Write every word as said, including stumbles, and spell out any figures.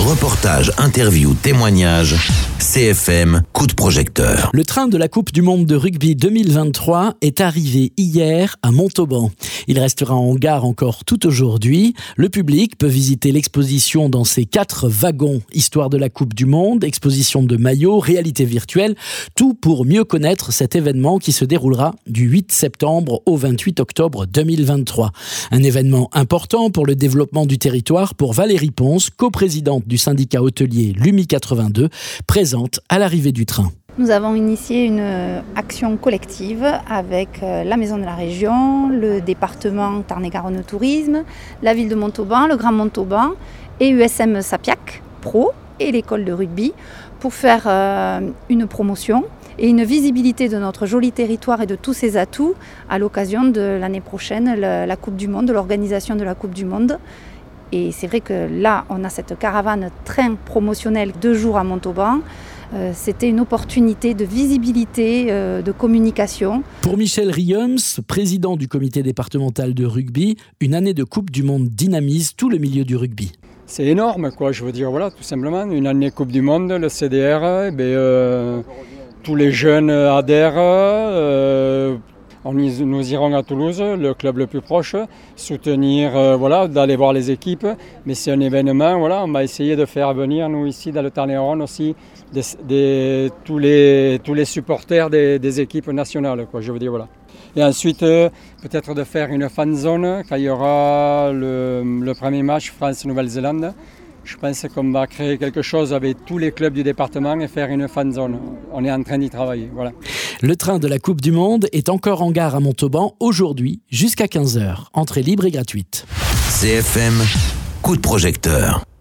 Reportages, interviews, témoignages, C F M, coup de projecteur. Le train de la Coupe du Monde de rugby deux mille vingt-trois est arrivé hier à Montauban. Il restera en gare encore tout aujourd'hui. Le public peut visiter l'exposition dans ses quatre wagons. Histoire de la Coupe du Monde, exposition de maillots, réalité virtuelle. Tout pour mieux connaître cet événement qui se déroulera du huit septembre au vingt-huit octobre deux mille vingt-trois. Un événement important pour le développement du territoire pour Valérie Ponce, coprésidente du syndicat hôtelier Lumi quatre-vingt-deux, présente à l'arrivée du train. Nous avons initié une action collective avec la Maison de la Région, le département Tarn-et-Garonne Tourisme, la ville de Montauban, le Grand Montauban et U S M Sapiac Pro et l'école de rugby pour faire une promotion et une visibilité de notre joli territoire et de tous ses atouts à l'occasion de l'année prochaine, la Coupe du Monde, de l'organisation de la Coupe du Monde. Et c'est vrai que là, on a cette caravane train promotionnel deux jours à Montauban. Euh, c'était une opportunité de visibilité, euh, de communication. Pour Michel Rieums, président du comité départemental de rugby, une année de Coupe du Monde dynamise tout le milieu du rugby. C'est énorme, quoi. Je veux dire, voilà, tout simplement, une année Coupe du Monde, le C D R, eh bien, euh, tous les jeunes adhèrent. Euh, On y, nous irons à Toulouse, le club le plus proche, soutenir, euh, voilà, d'aller voir les équipes. Mais c'est un événement, voilà, on va essayer de faire venir, nous ici, dans le Tarn-et-Garonne aussi, des, des, tous, les, tous les supporters des, des équipes nationales, quoi, je veux dire, voilà. Et ensuite, euh, peut-être de faire une fan zone quand il y aura le, le premier match France-Nouvelle-Zélande. Je pense qu'on va créer quelque chose avec tous les clubs du département et faire une fan zone. On est en train d'y travailler, voilà. Le train de la Coupe du Monde est encore en gare à Montauban aujourd'hui jusqu'à quinze heures. Entrée libre et gratuite. C F M, coup de projecteur.